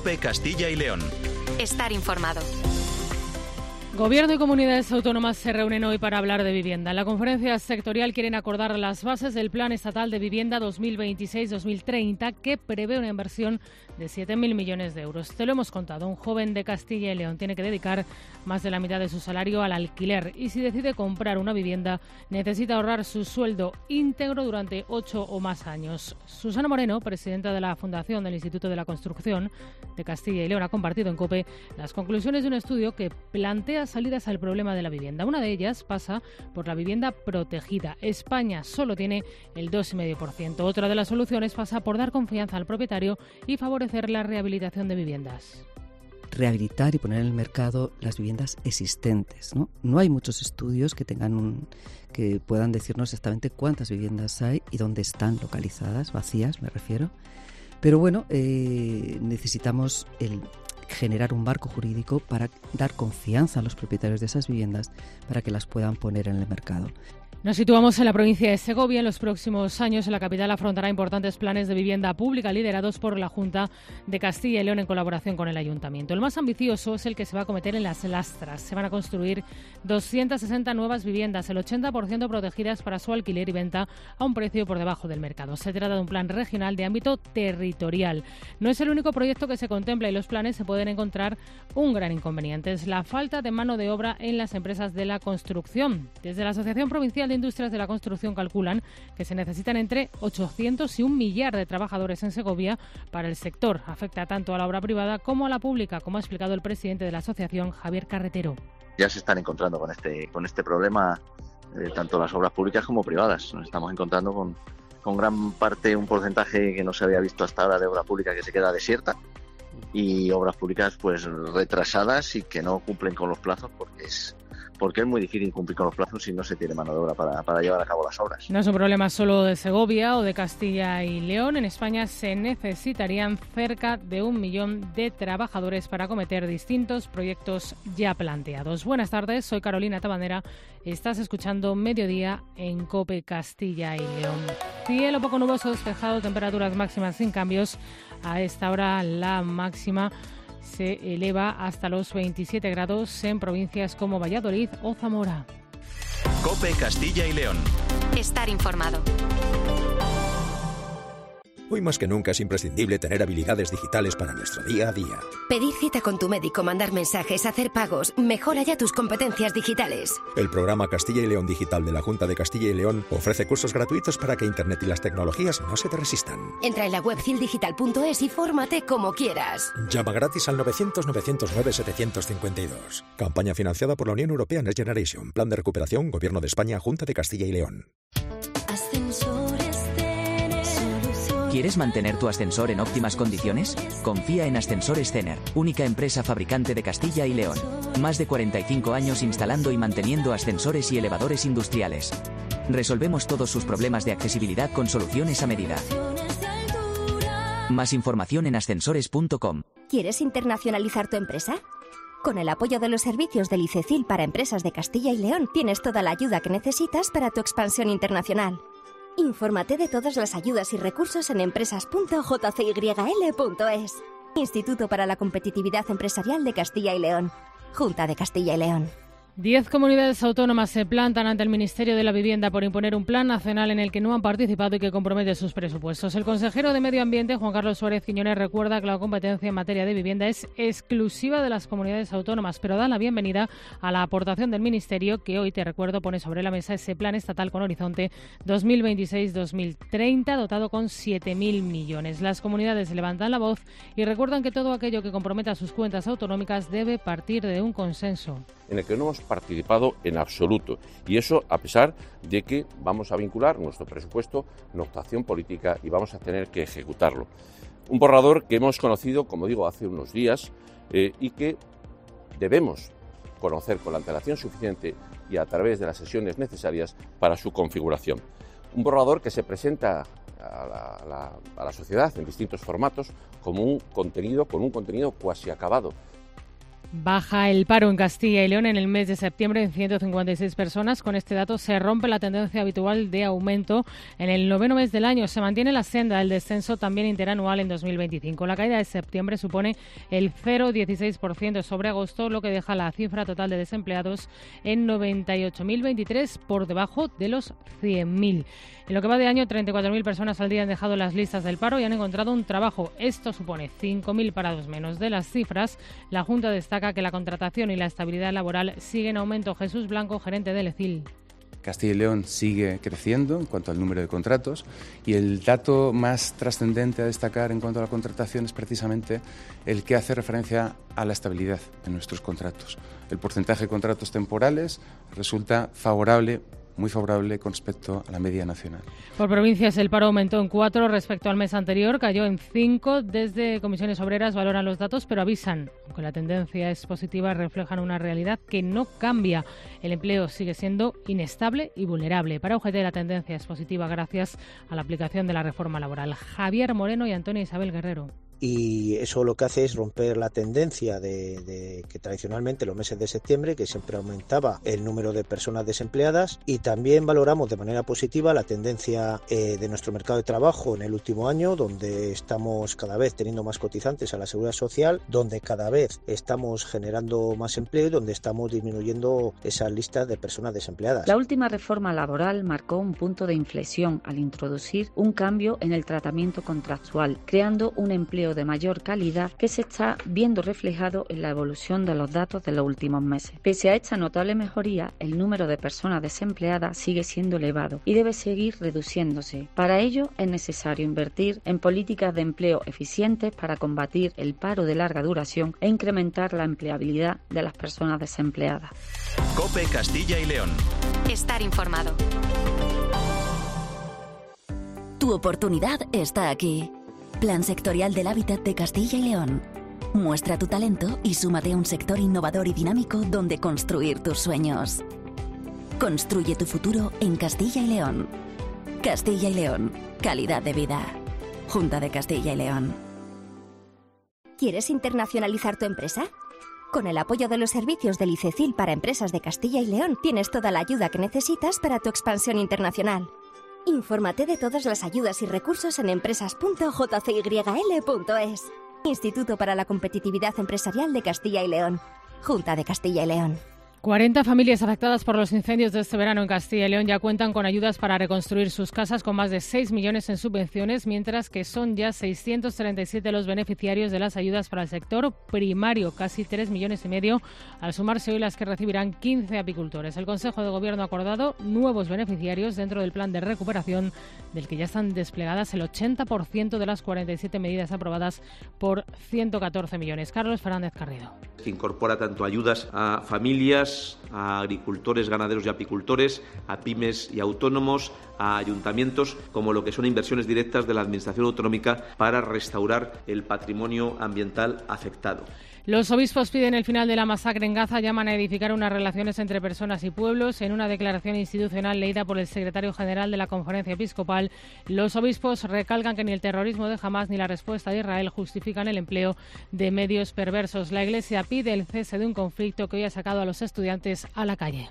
COPE Castilla y León. Estar informado. Gobierno y comunidades autónomas se reúnen hoy para hablar de vivienda. En la conferencia sectorial quieren acordar las bases del Plan Estatal de Vivienda 2026-2030, que prevé una inversión de 7.000 millones de euros. Te lo hemos contado, un joven de Castilla y León tiene que dedicar más de la mitad de su salario al alquiler y si decide comprar una vivienda necesita ahorrar su sueldo íntegro durante 8 o más años. Susana Moreno, presidenta de la Fundación del Instituto de la Construcción de Castilla y León, ha compartido en COPE las conclusiones de un estudio que plantea salidas al problema de la vivienda. Una de ellas pasa por la vivienda protegida. España solo tiene el 2,5%. Otra de las soluciones pasa por dar confianza al propietario y favorecer la rehabilitación de viviendas. Rehabilitar y poner en el mercado las viviendas existentes, ¿no? No hay muchos estudios que que puedan decirnos exactamente cuántas viviendas hay y dónde están localizadas, vacías me refiero. Pero bueno, necesitamos generar un marco jurídico para dar confianza a los propietarios de esas viviendas para que las puedan poner en el mercado. Nos situamos en la provincia de Segovia. En los próximos años, la capital afrontará importantes planes de vivienda pública liderados por la Junta de Castilla y León en colaboración con el Ayuntamiento. El más ambicioso es el que se va a acometer en Las Lastras. Se van a construir 260 nuevas viviendas, el 80% protegidas para su alquiler y venta a un precio por debajo del mercado. Se trata de un plan regional de ámbito territorial. No es el único proyecto que se contempla y los planes se pueden encontrar un gran inconveniente. Es la falta de mano de obra en las empresas de la construcción. Desde la Asociación Provincial de Industrias de la Construcción calculan que se necesitan entre 800 y 1 millar de trabajadores en Segovia para el sector. Afecta tanto a la obra privada como a la pública, como ha explicado el presidente de la asociación, Javier Carretero. Ya se están encontrando con este problema tanto las obras públicas como privadas. Nos estamos encontrando con gran parte, un porcentaje que no se había visto hasta ahora de obra pública que se queda desierta y obras públicas pues retrasadas y que no cumplen con los plazos porque es muy difícil cumplir con los plazos si no se tiene mano de obra para llevar a cabo las obras. No es un problema solo de Segovia o de Castilla y León. En España se necesitarían cerca de 1 millón de trabajadores para acometer distintos proyectos ya planteados. Buenas tardes, soy Carolina Tabanera. Estás escuchando Mediodía en COPE Castilla y León. Cielo poco nuboso, despejado, temperaturas máximas sin cambios. A esta hora la máxima se eleva hasta los 27 grados en provincias como Valladolid o Zamora. COPE Castilla y León. Estar informado. Hoy más que nunca es imprescindible tener habilidades digitales para nuestro día a día. Pedir cita con tu médico, mandar mensajes, hacer pagos, mejora ya tus competencias digitales. El programa Castilla y León Digital de la Junta de Castilla y León ofrece cursos gratuitos para que Internet y las tecnologías no se te resistan. Entra en la web cildigital.es y fórmate como quieras. Llama gratis al 900-909-752. Campaña financiada por la Unión Europea Next Generation. Plan de recuperación, Gobierno de España, Junta de Castilla y León. ¿Quieres mantener tu ascensor en óptimas condiciones? Confía en Ascensores Zener, única empresa fabricante de Castilla y León. Más de 45 años instalando y manteniendo ascensores y elevadores industriales. Resolvemos todos sus problemas de accesibilidad con soluciones a medida. Más información en ascensores.com. ¿Quieres internacionalizar tu empresa? Con el apoyo de los servicios del ICECIL para empresas de Castilla y León, tienes toda la ayuda que necesitas para tu expansión internacional. Infórmate de todas las ayudas y recursos en empresas.jcyl.es. Instituto para la Competitividad Empresarial de Castilla y León. Junta de Castilla y León. 10 comunidades autónomas se plantan ante el Ministerio de la Vivienda por imponer un plan nacional en el que no han participado y que compromete sus presupuestos. El consejero de Medio Ambiente, Juan Carlos Suárez Quiñones, recuerda que la competencia en materia de vivienda es exclusiva de las comunidades autónomas, pero da la bienvenida a la aportación del Ministerio, que hoy, te recuerdo, pone sobre la mesa ese plan estatal con horizonte 2026-2030, dotado con 7.000 millones. Las comunidades levantan la voz y recuerdan que todo aquello que comprometa sus cuentas autonómicas debe partir de un consenso. En el que no hemos participado en absoluto, y eso a pesar de que vamos a vincular nuestro presupuesto, nuestra acción política, y vamos a tener que ejecutarlo. Un borrador que hemos conocido, como digo, hace unos días y que debemos conocer con la antelación suficiente y a través de las sesiones necesarias para su configuración. Un borrador que se presenta a la sociedad en distintos formatos como un contenido cuasi acabado. Baja el paro en Castilla y León en el mes de septiembre en 156 personas. Con este dato se rompe la tendencia habitual de aumento. En el noveno mes del año se mantiene la senda del descenso también interanual en 2025. La caída de septiembre supone el 0,16% sobre agosto, lo que deja la cifra total de desempleados en 98.023, por debajo de los 100.000. En lo que va de año, 34.000 personas al día han dejado las listas del paro y han encontrado un trabajo. Esto supone 5.000 parados menos. De las cifras, la Junta destaca que la contratación y la estabilidad laboral siguen en aumento. Jesús Blanco, gerente del ECIL. Castilla y León sigue creciendo en cuanto al número de contratos y el dato más trascendente a destacar en cuanto a la contratación es precisamente el que hace referencia a la estabilidad en nuestros contratos. El porcentaje de contratos temporales resulta favorable, muy favorable con respecto a la media nacional. Por provincias, el paro aumentó en 4 respecto al mes anterior, cayó en 5. Desde Comisiones Obreras valoran los datos, pero avisan, aunque la tendencia es positiva, reflejan una realidad que no cambia. El empleo sigue siendo inestable y vulnerable. Para UGT la tendencia es positiva gracias a la aplicación de la reforma laboral. Javier Moreno y Antonia Isabel Guerrero. Y eso lo que hace es romper la tendencia de que tradicionalmente los meses de septiembre, que siempre aumentaba el número de personas desempleadas, y también valoramos de manera positiva la tendencia de nuestro mercado de trabajo en el último año, donde estamos cada vez teniendo más cotizantes a la Seguridad Social, donde cada vez estamos generando más empleo y donde estamos disminuyendo esas listas de personas desempleadas. La última reforma laboral marcó un punto de inflexión al introducir un cambio en el tratamiento contractual, creando un empleo de mayor calidad que se está viendo reflejado en la evolución de los datos de los últimos meses. Pese a esta notable mejoría, el número de personas desempleadas sigue siendo elevado y debe seguir reduciéndose. Para ello es necesario invertir en políticas de empleo eficientes para combatir el paro de larga duración e incrementar la empleabilidad de las personas desempleadas. COPE Castilla y León. Estar informado. Tu oportunidad está aquí. Plan Sectorial del Hábitat de Castilla y León. Muestra tu talento y súmate a un sector innovador y dinámico donde construir tus sueños. Construye tu futuro en Castilla y León. Castilla y León. Calidad de vida. Junta de Castilla y León. ¿Quieres internacionalizar tu empresa? Con el apoyo de los servicios del ICECIL para empresas de Castilla y León, tienes toda la ayuda que necesitas para tu expansión internacional. Infórmate de todas las ayudas y recursos en empresas.jcyl.es. Instituto para la Competitividad Empresarial de Castilla y León. Junta de Castilla y León. 40 familias afectadas por los incendios de este verano en Castilla y León ya cuentan con ayudas para reconstruir sus casas, con más de 6 millones en subvenciones, mientras que son ya 637 los beneficiarios de las ayudas para el sector primario, casi 3,5 millones, al sumarse hoy las que recibirán 15 apicultores. El Consejo de Gobierno ha acordado nuevos beneficiarios dentro del plan de recuperación, del que ya están desplegadas el 80% de las 47 medidas aprobadas por 114 millones. Carlos Fernández Carrido. Que incorpora tanto ayudas a familias, a agricultores, ganaderos y apicultores, a pymes y autónomos, a ayuntamientos, como lo que son inversiones directas de la Administración autonómica para restaurar el patrimonio ambiental afectado. Los obispos piden el final de la masacre en Gaza, llaman a edificar unas relaciones entre personas y pueblos. En una declaración institucional leída por el secretario general de la Conferencia Episcopal, los obispos recalcan que ni el terrorismo de Hamás ni la respuesta de Israel justifican el empleo de medios perversos. La Iglesia pide el cese de un conflicto que hoy ha sacado a los estudiantes a la calle.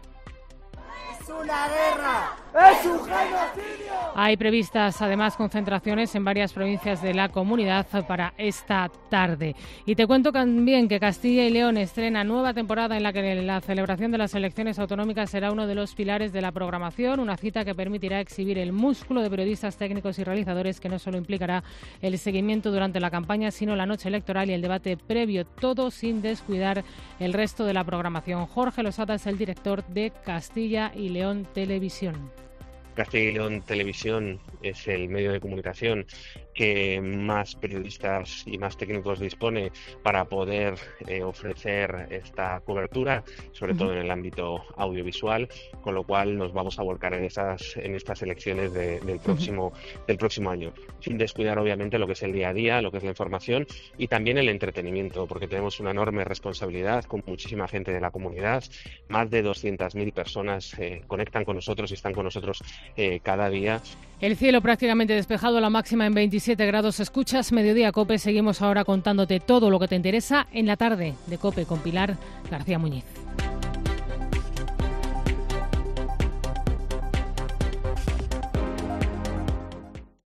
¡Es una guerra! ¡Es un genocidio! Hay previstas además concentraciones en varias provincias de la comunidad para esta tarde. Y te cuento también que Castilla y León estrena nueva temporada en la que la celebración de las elecciones autonómicas será uno de los pilares de la programación, una cita que permitirá exhibir el músculo de periodistas, técnicos y realizadores, que no solo implicará el seguimiento durante la campaña, sino la noche electoral y el debate previo, todo sin descuidar el resto de la programación. Jorge Losada es el director de Castilla y León Televisión. Castilla y León Televisión es el medio de comunicación que más periodistas y más técnicos dispone para poder ofrecer esta cobertura, sobre todo en el ámbito audiovisual, con lo cual nos vamos a volcar en estas elecciones del próximo año, sin descuidar obviamente lo que es el día a día, lo que es la información y también el entretenimiento, porque tenemos una enorme responsabilidad con muchísima gente de la comunidad. Más de 200.000 personas conectan con nosotros y están con nosotros cada día. El cielo prácticamente despejado, la máxima en 27 grados. Escuchas Mediodía COPE. Seguimos ahora contándote todo lo que te interesa en la tarde de COPE con Pilar García Muñiz.